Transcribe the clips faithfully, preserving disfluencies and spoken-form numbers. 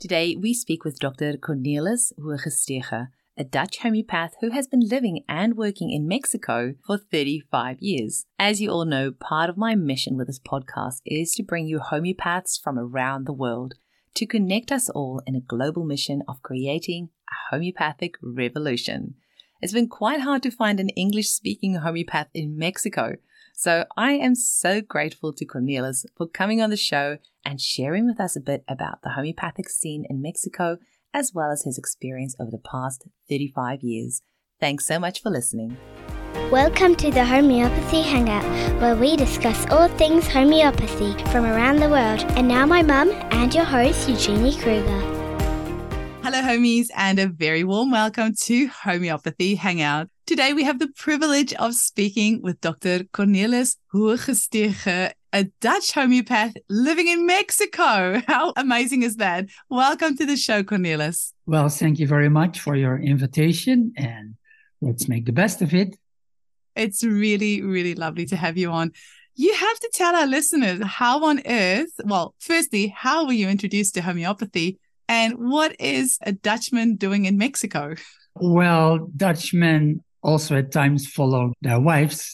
Today, we speak with Doctor Cornelis Hoogestege, a Dutch homeopath who has been living and working in Mexico for thirty-five years. As you all know, part of my mission with this podcast is to bring you homeopaths from around the world to connect us all in a global mission of creating a homeopathic revolution. It's been quite hard to find an English-speaking homeopath in Mexico, so I am so grateful to Cornelis for coming on the show and sharing with us a bit about the homeopathic scene in Mexico, as well as his experience over the past thirty-five years. Thanks so much for listening. Welcome to the Homeopathy Hangout, where we discuss all things homeopathy from around the world. And now my mum and your host, Eugenie Kruger. Hello, homies, and a very warm welcome to Homeopathy Hangout. Today, we have the privilege of speaking with Doctor Cornelis Hoogestege, a Dutch homeopath living in Mexico. How amazing is that? Welcome to the show, Cornelis. Well, thank you very much for your invitation, and let's make the best of it. It's really, really lovely to have you on. You have to tell our listeners how on earth, well, firstly, how were you introduced to homeopathy? And what is a Dutchman doing in Mexico? Well, Dutchmen also at times follow their wives.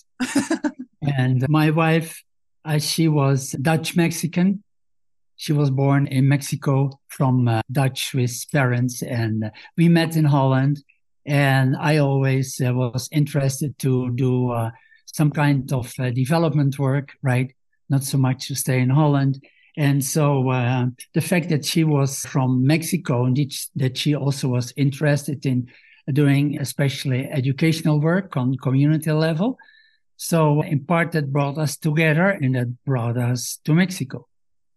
And my wife, uh, she was Dutch-Mexican. She was born in Mexico from uh, Dutch Swiss parents. And uh, we met in Holland. And I always uh, was interested to do uh, some kind of uh, development work, right? Not so much to stay in Holland. And so uh, the fact that she was from Mexico and that she also was interested in doing especially educational work on community level. So in part that brought us together and that brought us to Mexico.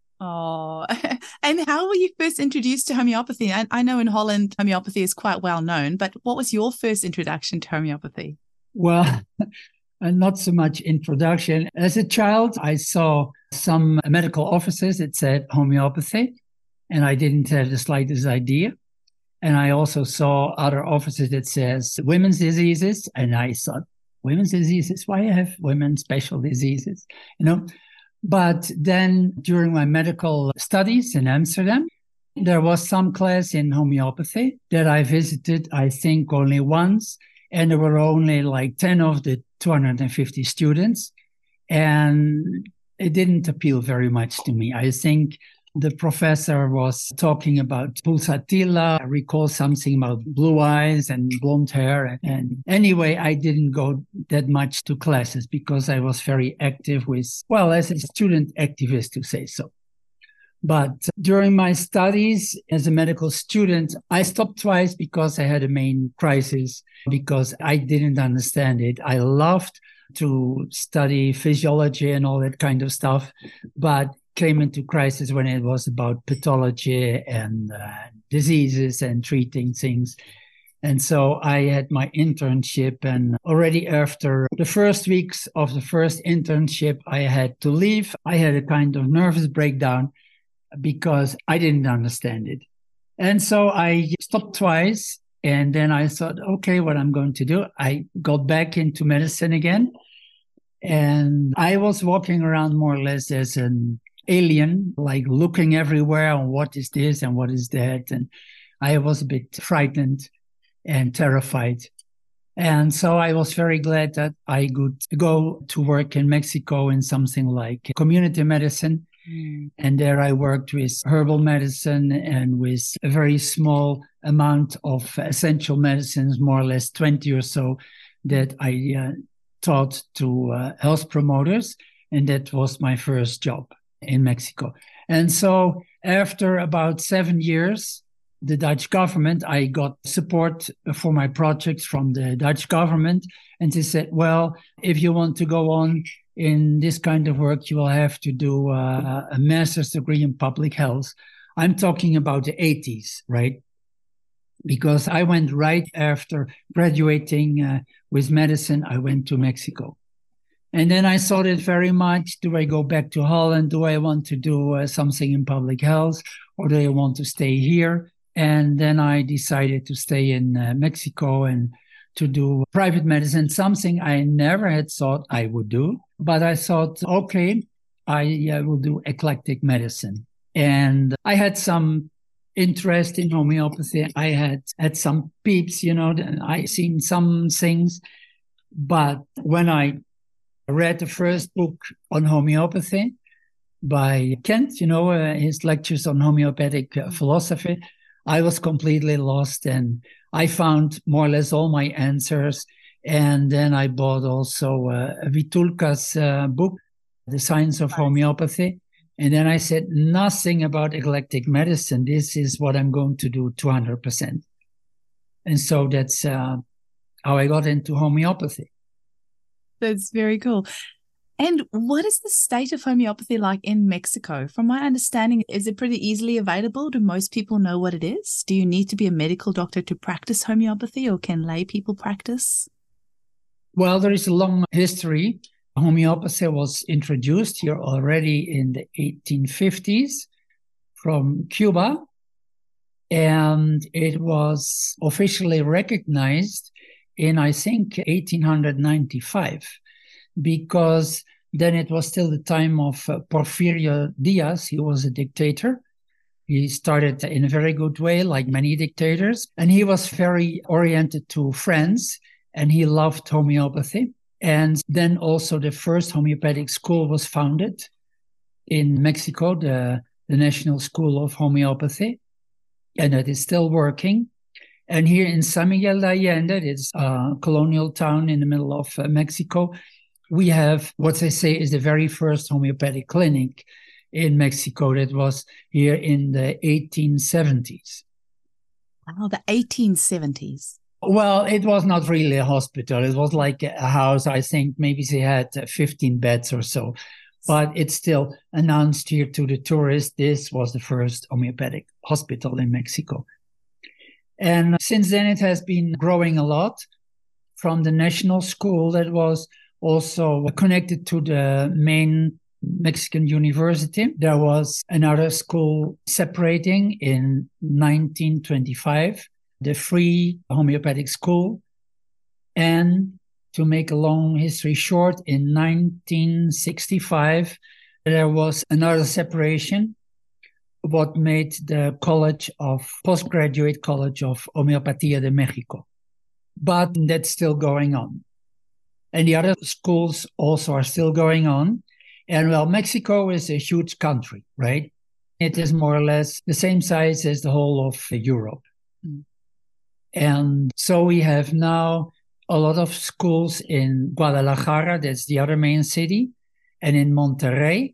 Oh, and how were you first introduced to homeopathy? I, I know in Holland, homeopathy is quite well known, but what was your first introduction to homeopathy? Well, not so much introduction. As a child, I saw some medical offices that said homeopathy, and I didn't have the slightest idea. And I also saw other offices that says women's diseases, and I thought, women's diseases? Why have women special diseases? You know. But then during my medical studies in Amsterdam, there was some class in homeopathy that I visited, I think, only once. And there were only like ten of the two hundred fifty students. And it didn't appeal very much to me. I think the professor was talking about pulsatilla. I recall something about blue eyes and blonde hair. And anyway, I didn't go that much to classes because I was very active with, well, as a student activist to say so. But during my studies as a medical student, I stopped twice because I had a main crisis, because I didn't understand it. I loved to study physiology and all that kind of stuff, but came into crisis when it was about pathology and uh, diseases and treating things. And so I had my internship, and already after the first weeks of the first internship, I had to leave. I had a kind of nervous breakdown because I didn't understand it. And so I stopped twice, and then I thought, okay, what I'm going to do, I got back into medicine again. And I was walking around more or less as an alien, like looking everywhere on what is this and what is that. And I was a bit frightened and terrified. And so I was very glad that I could go to work in Mexico in something like community medicine. Mm. And there I worked with herbal medicine and with a very small amount of essential medicines, more or less twenty or so, that I uh, taught to uh, health promoters. And that was my first job in Mexico. And so after about seven years, the Dutch government, I got support for my projects from the Dutch government. And they said, well, if you want to go on in this kind of work, you will have to do uh, a master's degree in public health. I'm talking about the eighties, right? Because I went right after graduating uh, with medicine, I went to Mexico. And then I thought it very much, do I go back to Holland? Do I want to do uh, something in public health? Or do I want to stay here? And then I decided to stay in uh, Mexico and to do private medicine, something I never had thought I would do. But I thought, okay, I uh, will do eclectic medicine. And I had some interest in homeopathy. I had had some peeps, you know, I seen some things. But when I read the first book on homeopathy by Kent, you know, uh, his lectures on homeopathic uh, philosophy, I was completely lost, and I found more or less all my answers. And then I bought also uh, Vitulka's uh, book, The Science of Homeopathy. And then I said, nothing about eclectic medicine. This is what I'm going to do two hundred percent. And so that's uh, how I got into homeopathy. That's very cool. And what is the state of homeopathy like in Mexico? From my understanding, is it pretty easily available? Do most people know what it is? Do you need to be a medical doctor to practice homeopathy, or can lay people practice? Well, there is a long history. Homeopathy was introduced here already in the eighteen fifties from Cuba, and it was officially recognized in, I think, eighteen ninety-five, because then it was still the time of uh, Porfirio Diaz. He was a dictator. He started in a very good way, like many dictators, and he was very oriented to friends, and he loved homeopathy. And then also the first homeopathic school was founded in Mexico, the, the National School of Homeopathy, and it is still working. And here in San Miguel de Allende, it's a colonial town in the middle of uh, Mexico, we have what they say is the very first homeopathic clinic in Mexico that was here in the eighteen seventies. Wow, the eighteen seventies. Well, it was not really a hospital. It was like a house. I think maybe they had fifteen beds or so. But it's still announced here to the tourists, this was the first homeopathic hospital in Mexico. And since then, it has been growing a lot from the national school that was also connected to the main Mexican university. There was another school separating in nineteen twenty-five, the Free Homeopathic School. And to make a long history short, in nineteen sixty-five, there was another separation, what made the College of Postgraduate College of Homeopatía de México. But that's still going on. And the other schools also are still going on. And well, Mexico is a huge country, right? It is more or less the same size as the whole of Europe. Mm. And so we have now a lot of schools in Guadalajara, that's the other main city, and in Monterrey.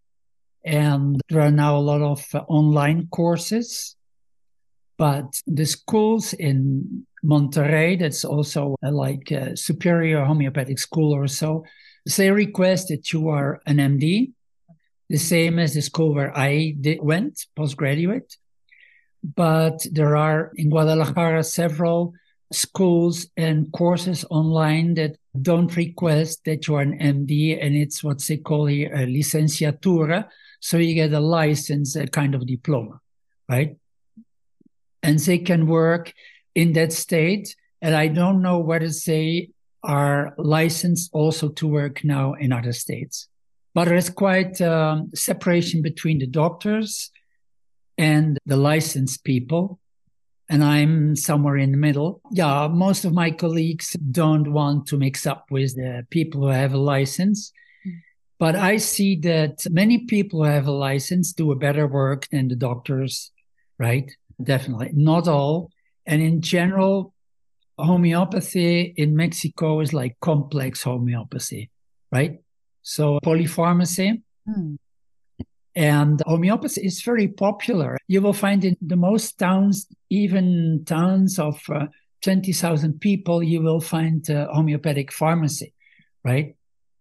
And there are now a lot of uh, online courses. But the schools in Monterrey, that's also uh, like a superior homeopathic school or so, they request that you are an M D, the same as the school where I did, went, postgraduate. But there are in Guadalajara several schools and courses online that don't request that you are an M D, and it's what they call here a licenciatura. So you get a license, a kind of diploma, right? And they can work in that state. And I don't know whether they are licensed also to work now in other states. But there's quite um, separation between the doctors and the licensed people. And I'm somewhere in the middle. Yeah, most of my colleagues don't want to mix up with the people who have a license. But I see that many people who have a license do a better work than the doctors, right? Definitely. Not all. And in general, homeopathy in Mexico is like complex homeopathy, right? So polypharmacy. Hmm. And homeopathy is very popular. You will find in the most towns, even towns of uh, twenty thousand people, you will find uh, homeopathic pharmacy, right?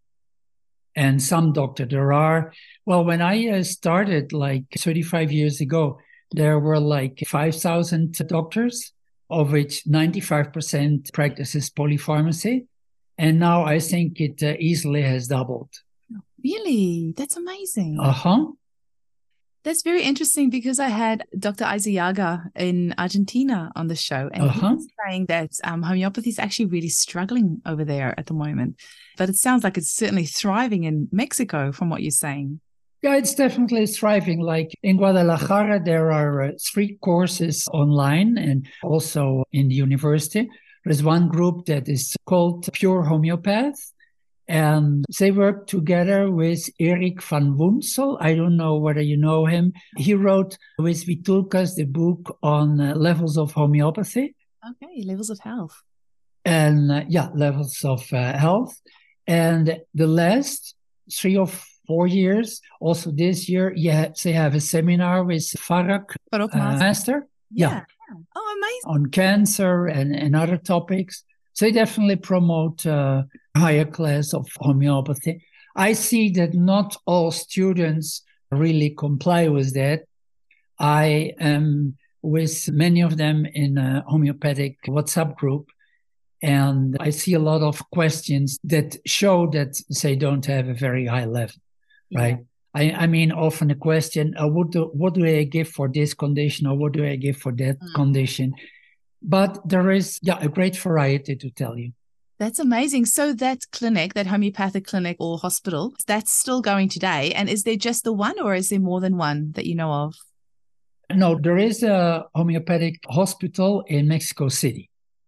And some doctor, there are, well, when I uh, started like thirty-five years ago, there were like five thousand doctors, of which ninety-five percent practices polypharmacy. And now I think it uh, easily has doubled. Really? That's amazing. Uh-huh. That's very interesting because I had Doctor Izayaga in Argentina on the show, and uh-huh. he was saying that um, homeopathy is actually really struggling over there at the moment. But it sounds like it's certainly thriving in Mexico from what you're saying. Yeah, it's definitely thriving. Like in Guadalajara, there are uh, three courses online and also in the university. There's one group that is called Pure Homeopath, and they work together with Erik van Woensel. I don't know whether you know him. He wrote with Vitulkas the book on uh, levels of homeopathy. Okay, levels of health. And uh, yeah, levels of uh, health. And the last three or four years, also this year, yeah, they have a seminar with Farag uh, Master. Yeah. yeah. Oh, amazing. On cancer and, and other topics. So they definitely promote a higher class of homeopathy. I see that not all students really comply with that. I am with many of them in a homeopathic WhatsApp group, and I see a lot of questions that show that they don't have a very high level, right? Yeah. I, I mean, often a question, uh, what, do, what do I give for this condition, or what do I give for that mm. condition? But there is yeah, a great variety to tell you. That's amazing. So that clinic, that homeopathic clinic or hospital, that's still going today. And is there just the one, or is there more than one that you know of? No, there is a homeopathic hospital in Mexico City.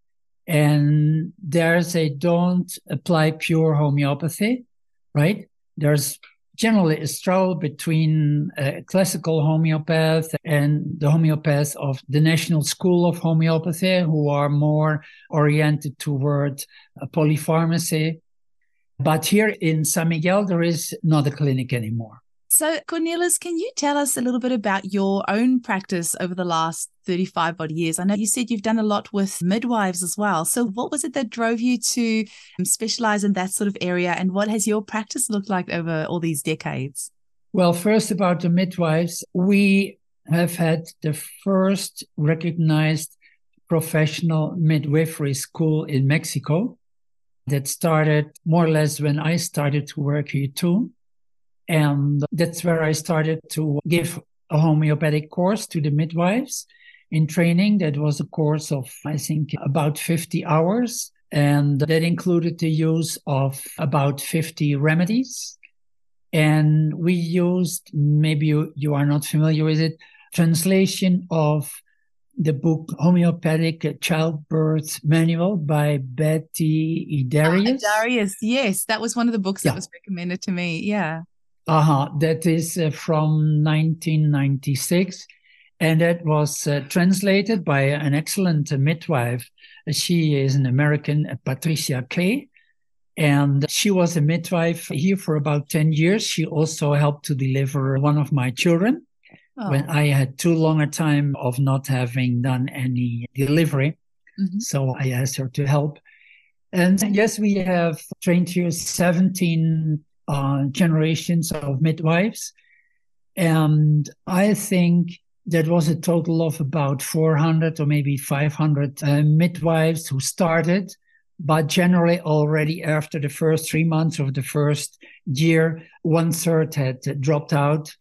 And there they don't apply pure homeopathy, right? There's generally a struggle between a classical homeopath and the homeopaths of the National School of Homeopathy, who are more oriented toward polypharmacy. But here in San Miguel, there is not a clinic anymore. So, Cornelis, can you tell us a little bit about your own practice over the last thirty-five odd years? I know you said you've done a lot with midwives as well. So what was it that drove you to specialize in that sort of area? And what has your practice looked like over all these decades? Well, first about the midwives, we have had the first recognized professional midwifery school in Mexico that started more or less when I started to work here too. And that's where I started to give a homeopathic course to the midwives in training. That was a course of, I think, about fifty hours. And that included the use of about fifty remedies. And we used, maybe you, you are not familiar with it, translation of the book Homeopathic Childbirth Manual by Betty Idarius. Oh, Idarius, yes. That was one of the books yeah. that was recommended to me. Yeah. Uh-huh. That is uh, from nineteen ninety-six, and that was uh, translated by an excellent uh, midwife. She is an American, uh, Patricia Kay, and she was a midwife here for about ten years. She also helped to deliver one of my children oh. when I had too long a time of not having done any delivery. Mm-hmm. So I asked her to help. And yes, we have trained here seventeen Uh, generations of midwives. And I think that was a total of about four hundred or maybe five hundred uh, midwives who started, but generally already after the first three months of the first year, one third had dropped out,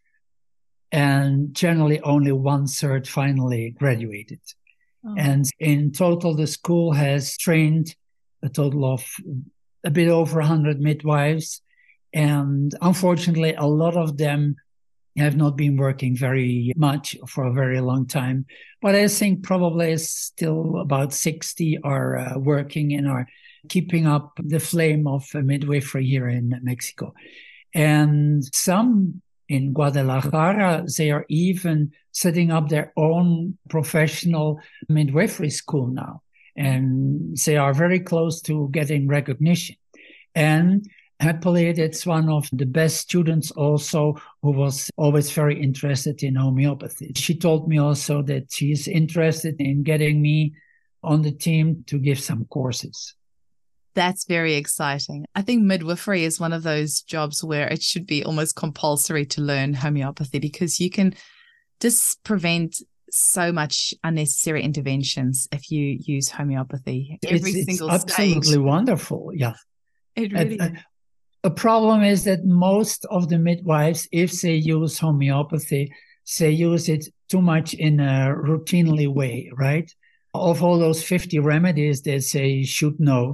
and generally only one third finally graduated. Oh. And in total, the school has trained a total of a bit over one hundred midwives. And unfortunately, a lot of them have not been working very much for a very long time. But I think probably still about sixty are uh, working and are keeping up the flame of uh, midwifery here in Mexico. And some in Guadalajara, they are even setting up their own professional midwifery school now. And they are very close to getting recognition. And happily, that's one of the best students also who was always very interested in homeopathy. She told me also that she's interested in getting me on the team to give some courses. That's very exciting. I think midwifery is one of those jobs where it should be almost compulsory to learn homeopathy, because you can just prevent so much unnecessary interventions if you use homeopathy. Every it's, single it's absolutely stage. Wonderful. Yeah. It really and, is. Uh, A problem is that most of the midwives, if they use homeopathy, they use it too much in a routinely way, right? Of all those fifty remedies that they should know,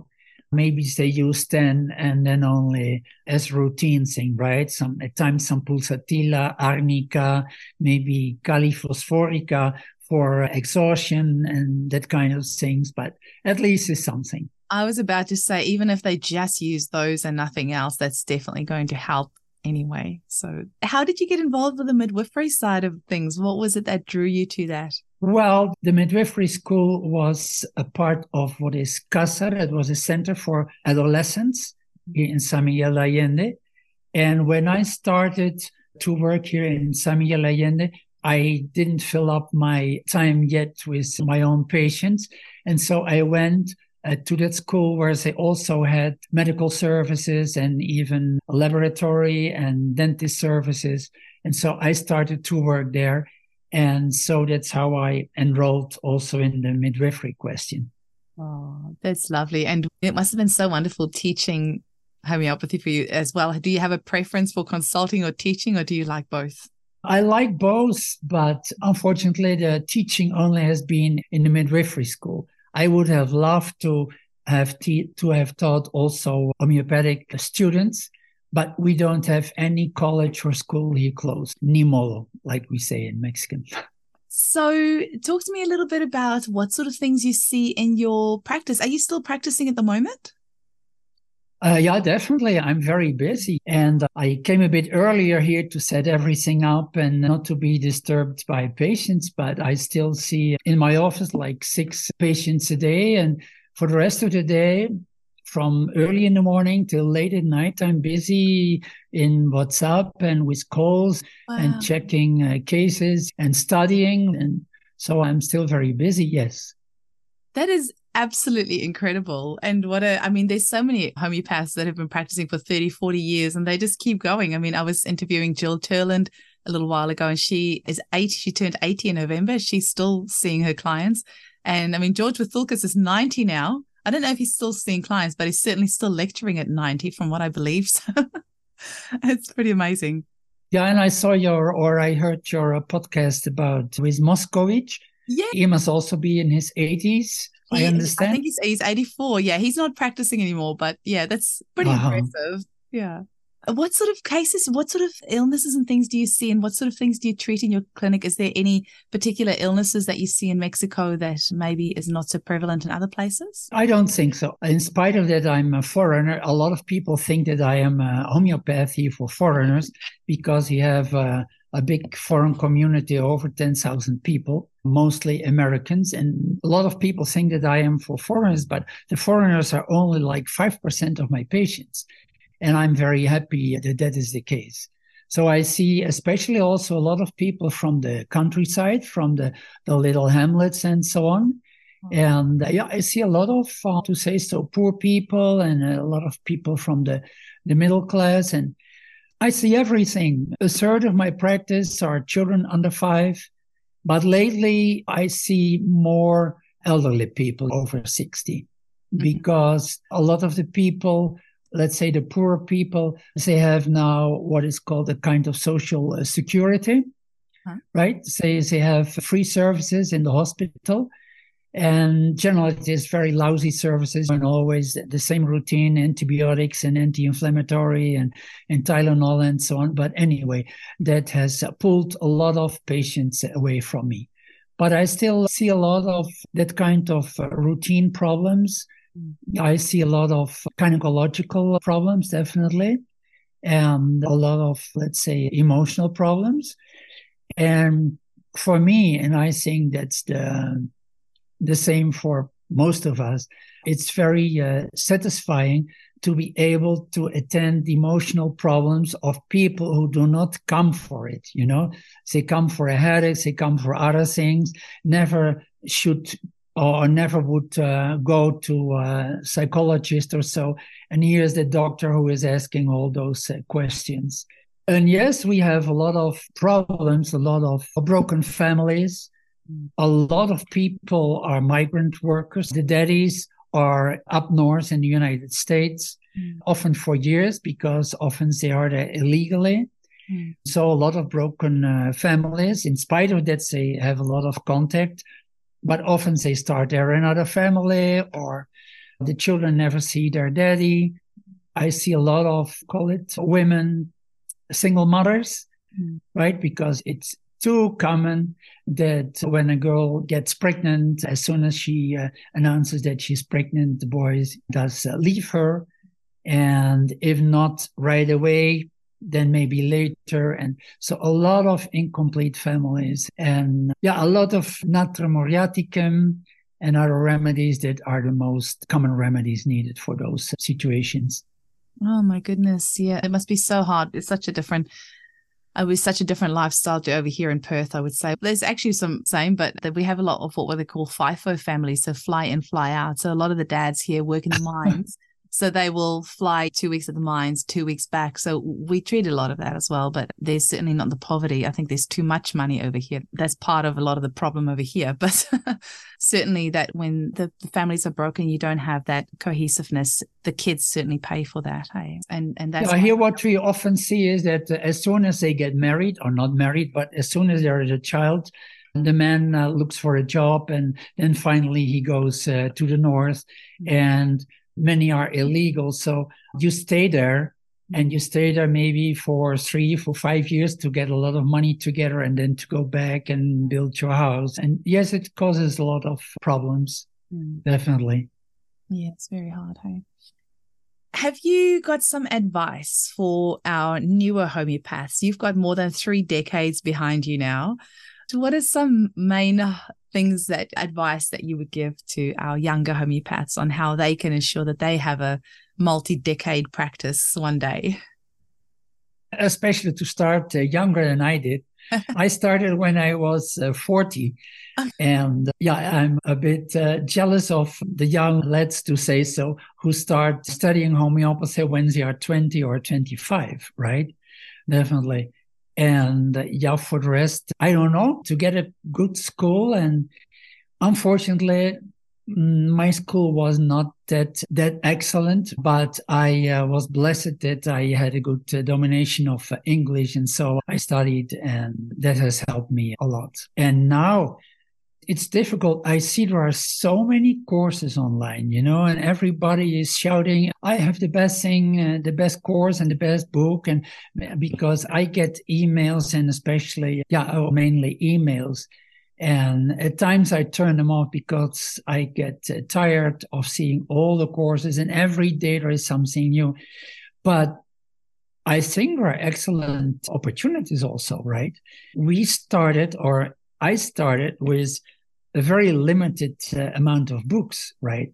maybe they use ten and then only as routine thing, right? Some at times some pulsatilla, arnica, maybe califosphorica for exhaustion and that kind of things, but at least it's something. I was about to say, even if they just use those and nothing else, that's definitely going to help anyway. So how did you get involved with the midwifery side of things? What was it that drew you to that? Well, the midwifery school was a part of what is CASAR. It was a center for adolescents here in San Miguel Allende. And when I started to work here in San Miguel Allende, I didn't fill up my time yet with my own patients. And so I went uh, to that school where they also had medical services and even laboratory and dentist services. And so I started to work there. And so that's how I enrolled also in the midwifery question. Oh, that's lovely. And it must have been so wonderful teaching homeopathy for you as well. Do you have a preference for consulting or teaching, or do you like both? I like both, but unfortunately the teaching only has been in the midwifery school. I would have loved to have te- to have taught also homeopathic students, but we don't have any college or school here close, ni modo, like we say in Mexican. So talk to me a little bit about what sort of things you see in your practice. Are you still practicing at the moment? Uh, yeah, definitely. I'm very busy. And I came a bit earlier here to set everything up and not to be disturbed by patients, but I still see in my office like six patients a day. And for the rest of the day, from early in the morning till late at night, I'm busy in WhatsApp and with calls wow. and checking uh, cases and studying. And so I'm still very busy, yes. That is absolutely incredible. And what a, I mean, there's so many homeopaths that have been practicing for thirty, forty years and they just keep going. I mean, I was interviewing Jill Turland a little while ago and she is eighty, she turned eighty in November. She's still seeing her clients. And I mean, George Vathulkas is ninety now. I don't know if he's still seeing clients, but he's certainly still lecturing at ninety from what I believe. So it's pretty amazing. Yeah, and I saw your, or I heard your podcast about with Moscovich. Yeah. He must also be in his eighties, he, I understand. I think he's, he's eighty-four. Yeah, he's not practicing anymore, but yeah, that's pretty uh-huh. impressive. Yeah. What sort of cases, what sort of illnesses and things do you see and what sort of things do you treat in your clinic? Is there any particular illnesses that you see in Mexico that maybe is not so prevalent in other places? I don't think so. In spite of that, I'm a foreigner. A lot of people think that I am a homeopathy for foreigners because you have a, a big foreign community, over ten thousand people, mostly Americans. And a lot of people think that I am for foreigners, but the foreigners are only like five percent of my patients. And I'm very happy that that is the case. So I see especially also a lot of people from the countryside, from the, the little hamlets and so on. Oh. And uh, yeah, I see a lot of, uh, to say so, poor people and a lot of people from the, the middle class. And I see everything. A third of my practice are children under five. But lately I see more elderly people over sixty mm-hmm. because a lot of the people, let's say the poorer people, they have now what is called a kind of social uh, security, huh? right? Say they have free services in the hospital. And generally, it is very lousy services and always the same routine, antibiotics and anti-inflammatory and, and Tylenol and so on. But anyway, that has pulled a lot of patients away from me. But I still see a lot of that kind of uh, routine problems. I see a lot of gynecological problems, definitely, and a lot of, let's say, emotional problems. And for me, and I think that's the the same for most of us, it's very uh, satisfying to be able to attend the emotional problems of people who do not come for it, you know. They come for a headache, they come for other things, never should or never would uh, go to a psychologist or so. And here's the doctor who is asking all those uh, questions. And yes, we have a lot of problems, a lot of broken families. A lot of people are migrant workers. The daddies are up north in the United States, mm. often for years, because often they are there illegally. Mm. So a lot of broken uh, families. In spite of that, they have a lot of contact. But often they start there another family, or The children never see their daddy. I see a lot of, call it, women, single mothers, mm. right? Because it's too common that when a girl gets pregnant, as soon as she uh, announces that she's pregnant, the boy does uh, leave her. And if not right away, then maybe later. And so a lot of incomplete families and yeah, a lot of Natrum muriaticum and other remedies that are the most common remedies needed for those situations. Oh my goodness. Yeah, it must be so hard. It's such a different It was such a different lifestyle to over here in Perth, I would say. There's actually some same, but we have a lot of what they call FIFO families, so fly in, fly out. So a lot of the dads here work in the mines. So they will fly two weeks at the mines, two weeks back. So we treat a lot of that as well, but there's certainly not the poverty. I think there's too much money over here. That's part of a lot of the problem over here. But certainly that when the, the families are broken, you don't have that cohesiveness. The kids certainly pay for that. Hey? And and that's yeah, here what we often see is that as soon as they get married, or not married, but as soon as there is a child, the man uh, looks for a job, and then finally he goes uh, to the north, mm-hmm. and many are illegal. So you stay there and you stay there maybe for three, for five years to get a lot of money together and then to go back and build your house. And yes, it causes a lot of problems. Mm. Definitely. Yeah, it's very hard. Hey? Have you got some advice for our newer homeopaths? You've got more than three decades behind you now. What are some main things that advice that you would give to our younger homeopaths on how they can ensure that they have a multi-decade practice one day? Especially to start uh, younger than I did. I started when I was uh, forty. And yeah, I'm a bit uh, jealous of the young lads, to say so, who start studying homeopathy when they are twenty or twenty-five, right? Definitely. And uh, yeah, for the rest, I don't know, to get a good school. And unfortunately, my school was not that that excellent, but I uh, was blessed that I had a good uh, domination of uh, English. And so I studied, and that has helped me a lot. And now it's difficult. I see there are so many courses online, you know, and everybody is shouting, I have the best thing, uh, the best course and the best book. And because I get emails, and especially, yeah, oh, mainly emails. And at times I turn them off because I get uh, tired of seeing all the courses, and every day there is something new. But I think there are excellent opportunities also, right? We started, or I started with a very limited uh, amount of books, right?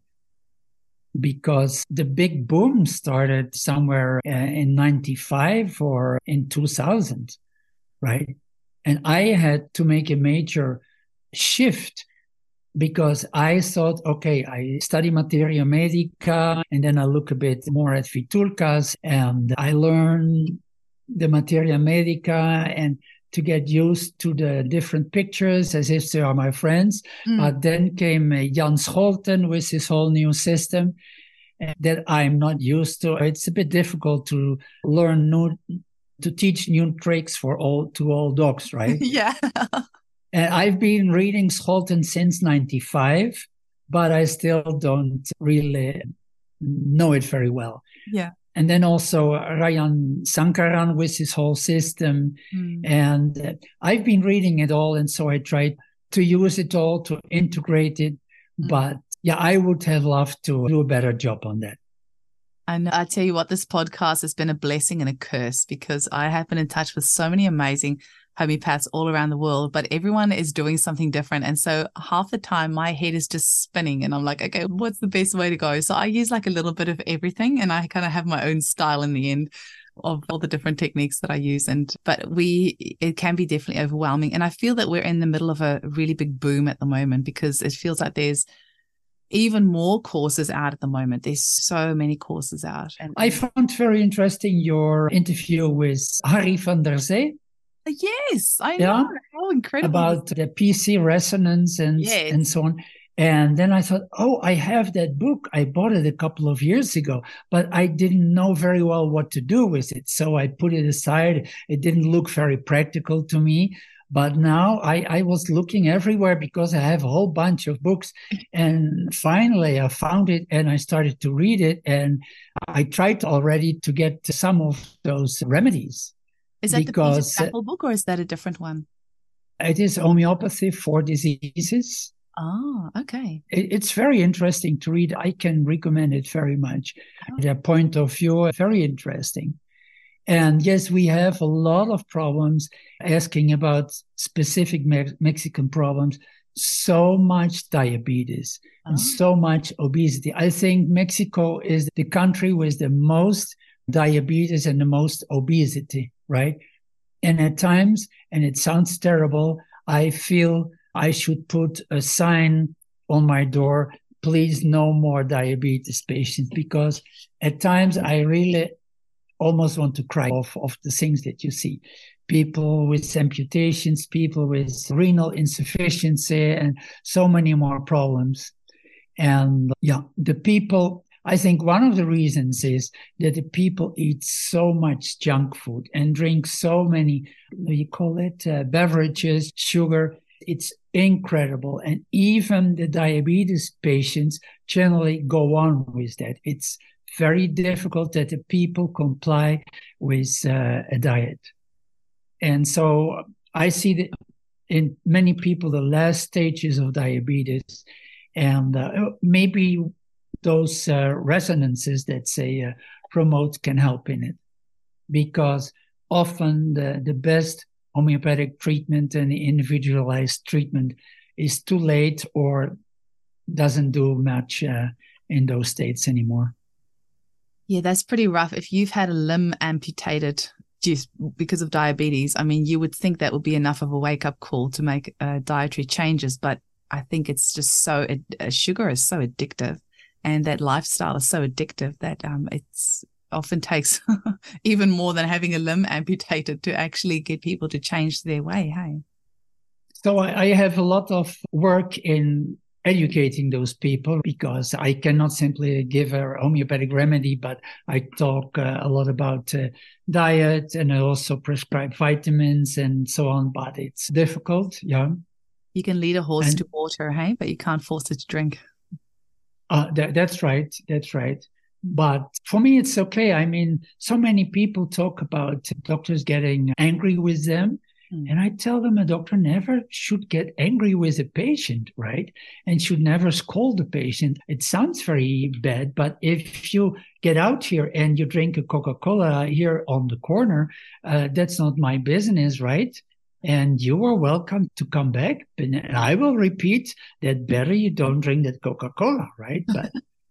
Because the big boom started somewhere uh, in ninety-five or in two thousand, right? And I had to make a major shift because I thought, okay, I study Materia Medica, and then I look a bit more at Vitulcas, and I learn the Materia Medica and to get used to the different pictures as if they are my friends. Mm. But then came uh, Jan Scholten with his whole new system uh, that I'm not used to. It's a bit difficult to learn new, to teach new tricks for all to all dogs, right? Yeah. And I've been reading Scholten since ninety-five, but I still don't really know it very well. Yeah. And then also Rajan Sankaran with his whole system. Mm. And uh, I've been reading it all. And so I tried to use it all, to integrate it. Mm. But yeah, I would have loved to do a better job on that. And I tell you what, this podcast has been a blessing and a curse, because I have been in touch with so many amazing homeopaths all around the world, but everyone is doing something different. And so half the time my head is just spinning and I'm like, okay, what's the best way to go? So I use like a little bit of everything, and I kind of have my own style in the end of all the different techniques that I use. And but we it can be definitely overwhelming. And I feel that we're in the middle of a really big boom at the moment, because it feels like there's even more courses out at the moment. There's so many courses out. And I found very interesting your interview with Harry van der Zee. Yes, I yeah, know. How incredible. About the P C resonance and, yes. and so on. And then I thought, oh, I have that book. I bought it a couple of years ago, but I didn't know very well what to do with it. So I put it aside. It didn't look very practical to me. But now I, I was looking everywhere because I have a whole bunch of books. And finally I found it and I started to read it. And I tried already to get some of those remedies. Is that because, the Peter Sappel book or is that a different one? It is Homeopathy for Diseases. Oh, okay. It, it's very interesting to read. I can recommend it very much. Oh. Their point of view, very interesting. And yes, we have a lot of problems asking about specific me- Mexican problems. So much diabetes oh. and so much obesity. I think Mexico is the country with the most diabetes and the most obesity, right? And at times, and it sounds terrible, I feel I should put a sign on my door, please no more diabetes patients, because at times I really almost want to cry off of the things that you see. People with amputations, people with renal insufficiency, and so many more problems. And yeah, the people, I think one of the reasons is that the people eat so much junk food and drink so many, you call it, uh, beverages, sugar. It's incredible. And even the diabetes patients generally go on with that. It's very difficult that the people comply with uh, a diet. And so I see that in many people, the last stages of diabetes, and uh, maybe those uh, resonances that say uh, promote can help in it. Because often the, the best homeopathic treatment and the individualized treatment is too late or doesn't do much uh, in those states anymore. Yeah, that's pretty rough. If you've had a limb amputated just because of diabetes, I mean, you would think that would be enough of a wake-up call to make uh, dietary changes. But I think it's just so, uh, sugar is so addictive, and that lifestyle is so addictive that um, it's often takes even more than having a limb amputated to actually get people to change their way, hey? So I, I have a lot of work in educating those people, because I cannot simply give a homeopathic remedy, but I talk uh, a lot about uh, diet, and I also prescribe vitamins and so on, but it's difficult, yeah. You can lead a horse and, to water, hey, but you can't force it to drink. Uh, that, that's right, that's right. But for me, it's okay. I mean, so many people talk about doctors getting angry with them. And I tell them a doctor never should get angry with a patient, right? And should never scold the patient. It sounds very bad, but if you get out here and you drink a Coca-Cola here on the corner, uh, that's not my business, right? And you are welcome to come back. And I will repeat that better you don't drink that Coca-Cola, right? But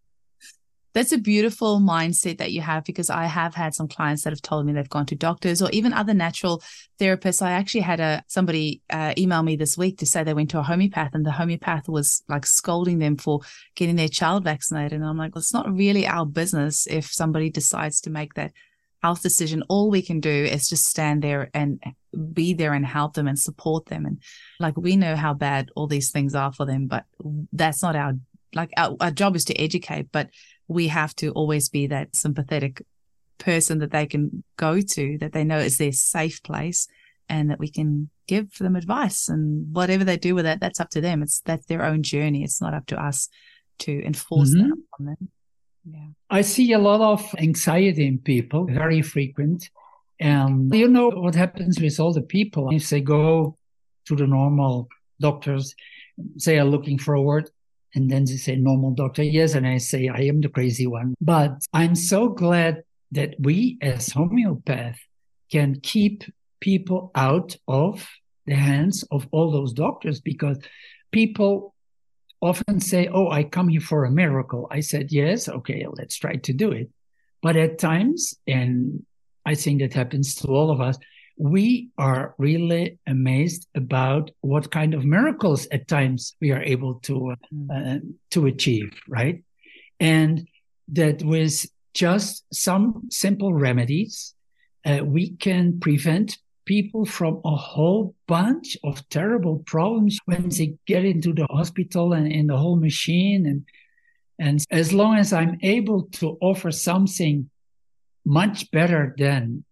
that's a beautiful mindset that you have, because I have had some clients that have told me they've gone to doctors or even other natural therapists. I actually had a somebody uh, email me this week to say they went to a homeopath, and the homeopath was like scolding them for getting their child vaccinated. And I'm like, well, it's not really our business if somebody decides to make that health decision. All we can do is just stand there and be there and help them and support them. And like, we know how bad all these things are for them, but that's not our, like our, our job is to educate, but we have to always be that sympathetic person that they can go to, that they know is their safe place, and that we can give them advice, and whatever they do with that, that's up to them. It's that's their own journey. It's not up to us to enforce mm-hmm. that on them. Yeah. I see a lot of anxiety in people, very frequent. And you know what happens with all the people, if they go to the normal doctors, they are looking for a word, and then they say, normal doctor, yes. And I say, I am the crazy one. But I'm so glad that we as homeopaths can keep people out of the hands of all those doctors, because people often say, oh, I come here for a miracle. I said, yes, okay, let's try to do it. But at times, and I think that happens to all of us, we are really amazed about what kind of miracles at times we are able to uh, to achieve, right? And that with just some simple remedies, uh, we can prevent people from a whole bunch of terrible problems when they get into the hospital and in the whole machine. And, and as long as I'm able to offer something much better than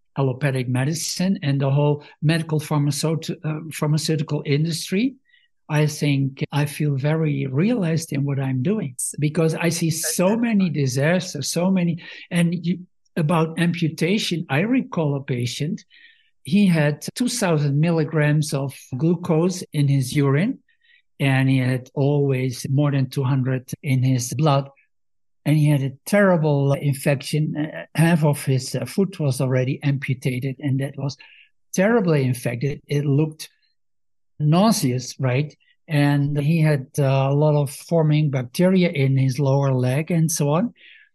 allopathic medicine and the whole medical pharmaceutical, uh, pharmaceutical industry, I think I feel very realized in what I'm doing because I see so many disasters, so many. And you, about amputation, I recall a patient, he had two thousand milligrams of glucose in his urine, and he had always more than two hundred in his blood. And he had a terrible infection. Uh, half of his uh, foot was already amputated, and that was terribly infected. It looked nauseous, right? And he had uh, a lot of forming bacteria in his lower leg and so on.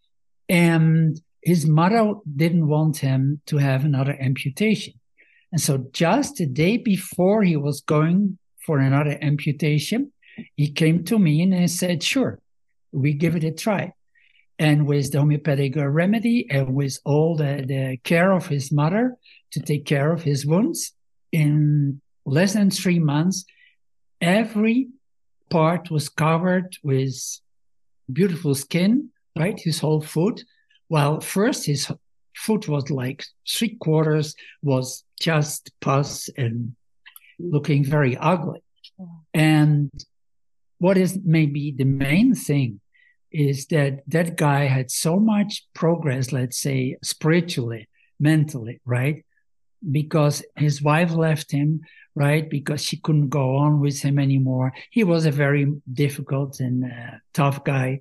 And his mother didn't want him to have another amputation. And so just the day before he was going for another amputation, he came to me and he said, sure, we give it a try. And with the homeopathic remedy and with all the, the care of his mother to take care of his wounds, in less than three months, every part was covered with beautiful skin, right? His whole foot. Well, first his foot was like three quarters was just pus and looking very ugly. And what is maybe the main thing is that that guy had so much progress, let's say, spiritually, mentally, right? Because his wife left him, right? Because she couldn't go on with him anymore. He was a very difficult and uh, tough guy.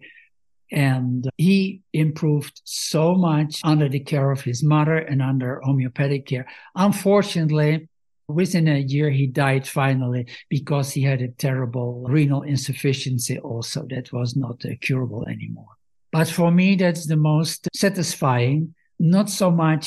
And he improved so much under the care of his mother and under homeopathic care. Unfortunately, within a year, he died finally because he had a terrible renal insufficiency also that was not uh, curable anymore. But for me, that's the most satisfying, not so much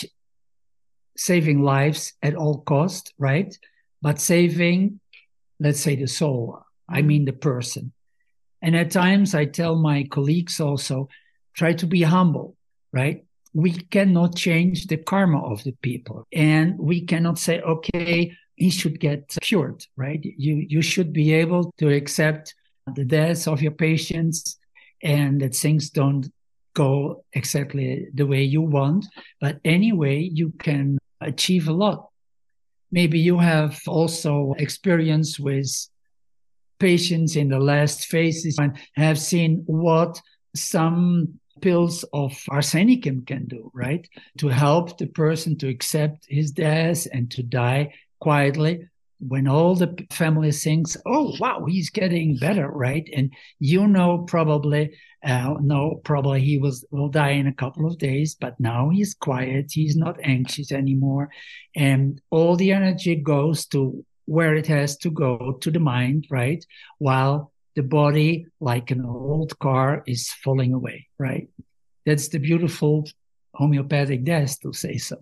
saving lives at all cost, right? But saving, let's say, the soul. I mean, the person. And at times I tell my colleagues also, try to be humble, right? We cannot change the karma of the people. And we cannot say, okay, he should get cured, right? You, you should be able to accept the deaths of your patients and that things don't go exactly the way you want. But anyway, you can achieve a lot. Maybe you have also experience with patients in the last phases and have seen what some pills of arsenicum can do, right? To help the person to accept his death and to die quietly when all the family thinks, oh, wow, he's getting better, right? And you know probably, uh, no, probably he was will die in a couple of days, but now he's quiet, he's not anxious anymore. And all the energy goes to where it has to go, to the mind, right? While the body, like an old car, is falling away, right? That's the beautiful homeopathic death, to say so.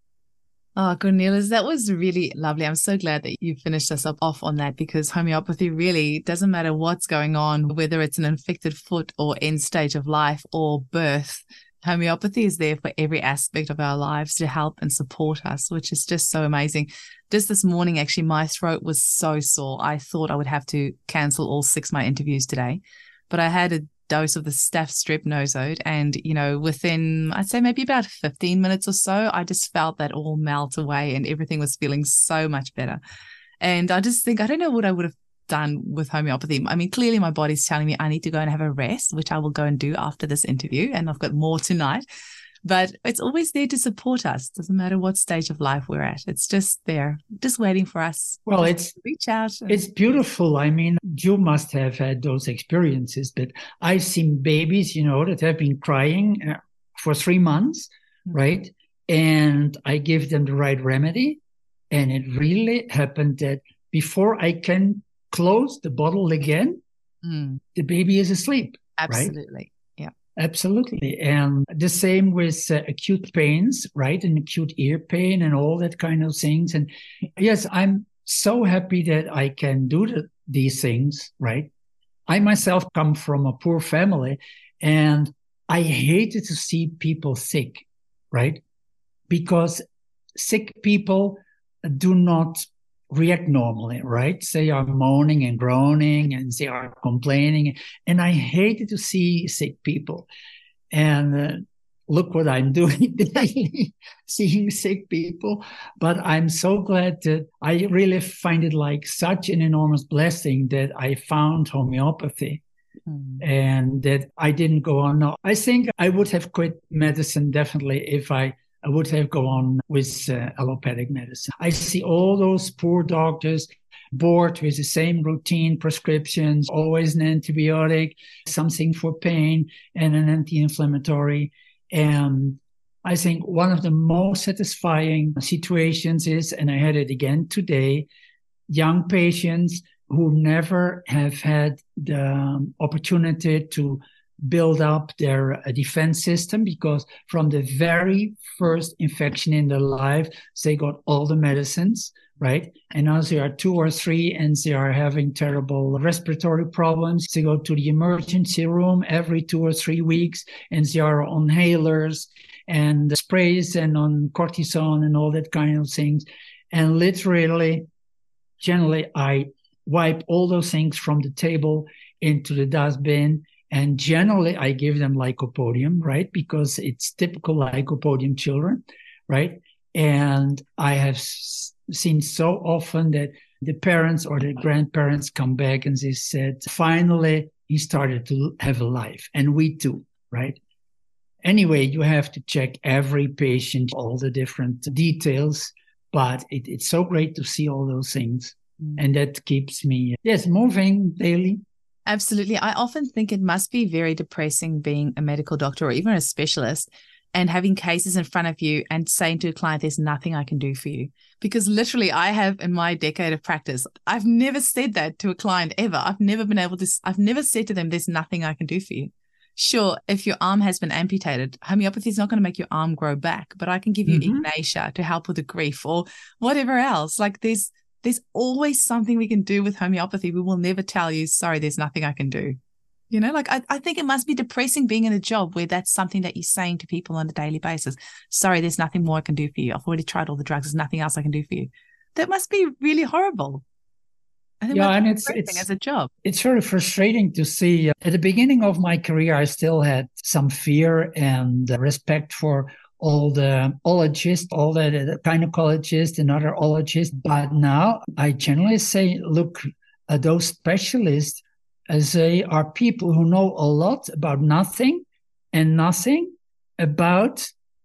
Oh, Cornelis, that was really lovely. I'm so glad that you finished us up off on that, because homeopathy really doesn't matter what's going on, whether it's an infected foot or end stage of life or birth. Homeopathy is there for every aspect of our lives to help and support us, which is just so amazing. Just this morning, actually, my throat was so sore. I thought I would have to cancel all six of my interviews today, but I had a dose of the Staph Strep Nosode, and, you know, within, I'd say maybe about fifteen minutes or so, I just felt that all melt away and everything was feeling so much better. And I just think, I don't know what I would have done with homeopathy. I mean, clearly my body's telling me I need to go and have a rest, which I will go and do after this interview, and I've got more tonight. But it's always there to support us. Doesn't matter what stage of life we're at. It's just there, just waiting for us. Well, it's reach out. And- it's beautiful. I mean, you must have had those experiences, but I've seen babies, you know, that have been crying uh, for three months, mm-hmm. right? And I give them the right remedy. And it really happened that before I can close the bottle again, mm. the baby is asleep. Absolutely. Right? Yeah. Absolutely. And the same with uh, acute pains, right? And acute ear pain and all that kind of things. And yes, I'm so happy that I can do the, these things, right? I myself come from a poor family, and I hated to see people sick, right? Because sick people do not react normally, right? They are moaning and groaning and they are complaining. And I hated to see sick people. And uh, look what I'm doing daily, seeing sick people. But I'm so glad that I really find it like such an enormous blessing that I found homeopathy. Mm. And that I didn't go on. No, I think I would have quit medicine definitely if I, I would have gone on with uh, allopathic medicine. I see all those poor doctors bored with the same routine prescriptions, always an antibiotic, something for pain, and an anti-inflammatory. And I think one of the most satisfying situations is, and I had it again today, young patients who never have had the opportunity to build up their defense system, because from the very first infection in their life, they got all the medicines, right? And now they are two or three and they are having terrible respiratory problems. They go to the emergency room every two or three weeks and they are on inhalers and sprays and on cortisone and all that kind of things. And literally, generally, I wipe all those things from the table into the dustbin. And generally, I give them lycopodium, right? Because it's typical lycopodium children, right? And I have s- seen so often that the parents or the grandparents come back and they said, finally, he started to have a life. And we too, right? Anyway, you have to check every patient, all the different details, but it, it's so great to see all those things. Mm. And that keeps me, yes, moving daily. Absolutely. I often think it must be very depressing being a medical doctor or even a specialist and having cases in front of you and saying to a client, there's nothing I can do for you. Because literally I have in my decade of practice, I've never said that to a client ever. I've never been able to, I've never said to them, there's nothing I can do for you. Sure, if your arm has been amputated, homeopathy is not going to make your arm grow back, but I can give you mm-hmm. Ignatia to help with the grief or whatever else. Like there's, There's always something we can do with homeopathy. We will never tell you, sorry, there's nothing I can do. You know, like I, I think it must be depressing being in a job where that's something that you're saying to people on a daily basis. Sorry, there's nothing more I can do for you. I've already tried all the drugs. There's nothing else I can do for you. That must be really horrible. I think yeah, and it's, it's as a job. It's very frustrating to see. Uh, at the beginning of my career, I still had some fear and uh, respect for all the ologists, all the, the gynecologists and other ologists. But now I generally say, look, uh, those specialists, as they are people who know a lot about nothing and nothing about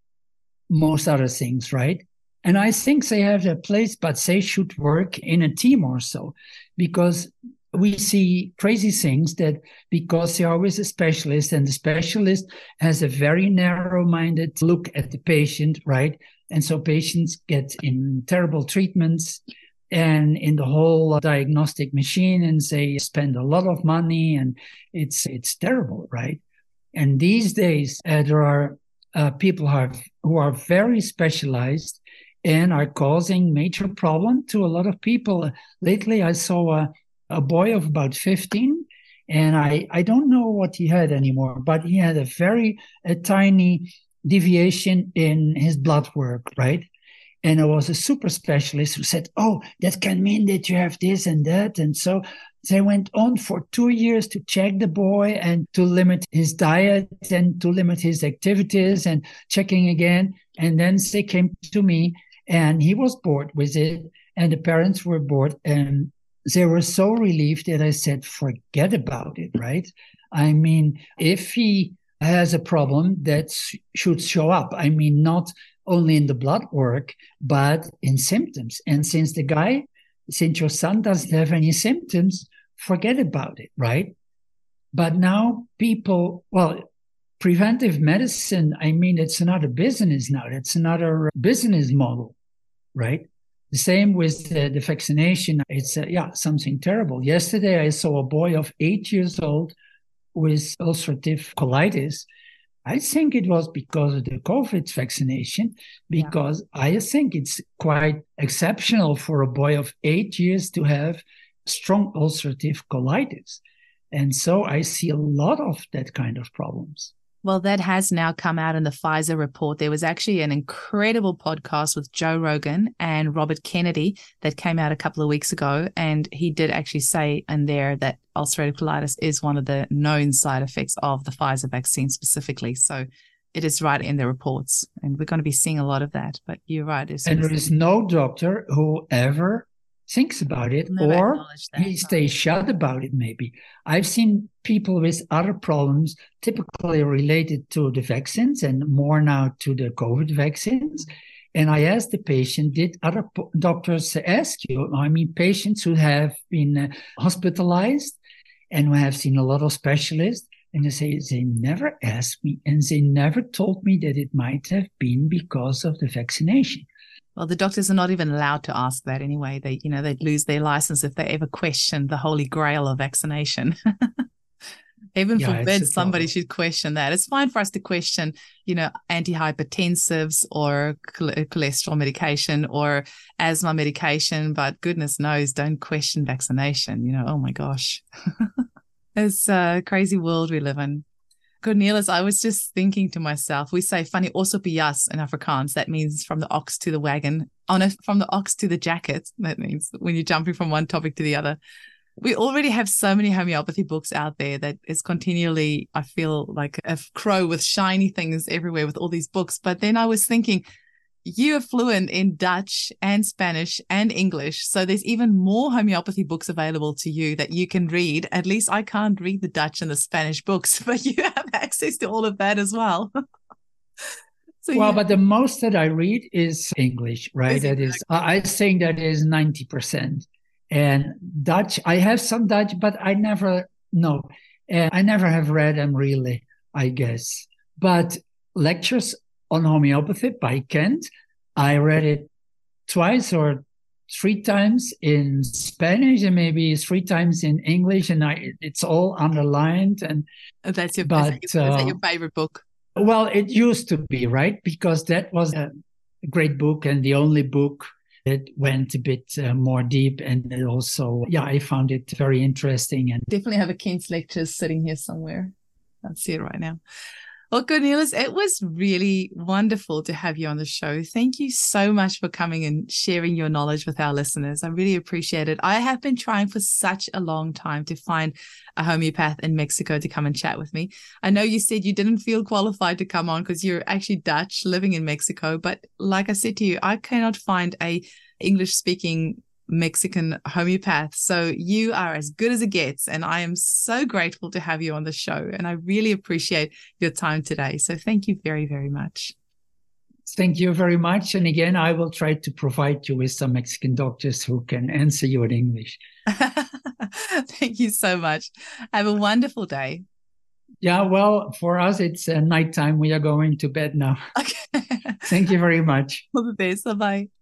most other things, right? And I think they have their place, but they should work in a team or so, because we see crazy things that because they are with a specialist and the specialist has a very narrow-minded look at the patient, right? And so patients get in terrible treatments and in the whole diagnostic machine, and they spend a lot of money, and it's it's terrible, right? And these days, uh, there are uh, people who are, who are very specialized and are causing major problem to a lot of people. Lately, I saw a a boy of about fifteen, and I, I don't know what he had anymore, but he had a very a tiny deviation in his blood work, right? And it was a super specialist who said, oh, that can mean that you have this and that. And so they went on for two years to check the boy and to limit his diet and to limit his activities and checking again. And then they came to me and he was bored with it and the parents were bored, and they were so relieved that I said, forget about it, right? I mean, if he has a problem, that should show up. I mean, not only in the blood work, but in symptoms. And since the guy, since your son doesn't have any symptoms, forget about it, right? But now people, well, preventive medicine, I mean, it's another business now. It's another business model, right? The same with the, the vaccination. It's, uh, yeah, something terrible. Yesterday, I saw a boy of eight years old with ulcerative colitis. I think it was because of the COVID vaccination, because yeah. I think it's quite exceptional for a boy of eight years to have strong ulcerative colitis. And so I see a lot of that kind of problems. Well, that has now come out in the Pfizer report. There was actually an incredible podcast with Joe Rogan and Robert Kennedy that came out a couple of weeks ago. And he did actually say in there that ulcerative colitis is one of the known side effects of the Pfizer vaccine specifically. So it is right in the reports. And we're going to be seeing a lot of that. But you're right. It's and there is no doctor who ever thinks about it, or he stays shut about it maybe. I've seen people with other problems, typically related to the vaccines and more now to the COVID vaccines. And I asked the patient, did other po- doctors ask you? I mean, patients who have been uh, hospitalized and who have seen a lot of specialists, and they say they never asked me, and they never told me that it might have been because of the vaccination. Well, the doctors are not even allowed to ask that anyway. They, you know, they'd lose their license if they ever questioned the holy grail of vaccination. Heaven Yeah, forbid somebody should question that. It's fine for us to question, you know, antihypertensives or cholesterol medication or asthma medication, but goodness knows, don't question vaccination. You know, oh my gosh. It's a crazy world we live in. Cornelis, I was just thinking to myself, we say "van die os op die jas" in Afrikaans. That means from the ox to the wagon. Oh no, from the ox to the jacket. That means when you're jumping from one topic to the other. We already have so many homeopathy books out there that is continually, I feel like a crow with shiny things everywhere with all these books. But then I was thinking, you are fluent in Dutch and Spanish and English. So there's even more homeopathy books available to you that you can read. At least I can't read the Dutch and the Spanish books, but you have access to all of that as well. So, well, yeah. but the most that I read is English, right? Is that is, I think that is ninety percent. And Dutch, I have some Dutch, but I never, no, and I never have read them really, I guess. But lectures on homeopathy by Kent, I read it twice or three times in Spanish and maybe three times in English, and I, it's all underlined. And oh, that's your, but, is that your, is that your favorite book? Well, it used to be, right? Because that was a great book and the only book that went a bit uh, more deep. And it also, yeah, I found it very interesting. And definitely have a Kent's lectures sitting here somewhere. I see it right now. Well, Cornelis, it was really wonderful to have you on the show. Thank you so much for coming and sharing your knowledge with our listeners. I really appreciate it. I have been trying for such a long time to find a homeopath in Mexico to come and chat with me. I know you said you didn't feel qualified to come on because you're actually Dutch living in Mexico. But like I said to you, I cannot find a English-speaking Mexican homeopath. So you are as good as it gets. And I am so grateful to have you on the show. And I really appreciate your time today. So thank you very, very much. Thank you very much. And again, I will try to provide you with some Mexican doctors who can answer you in English. Thank you so much. Have a wonderful day. Yeah, well, for us, it's uh, nighttime. We are going to bed now. Okay. Thank you very much. All the best. Bye-bye.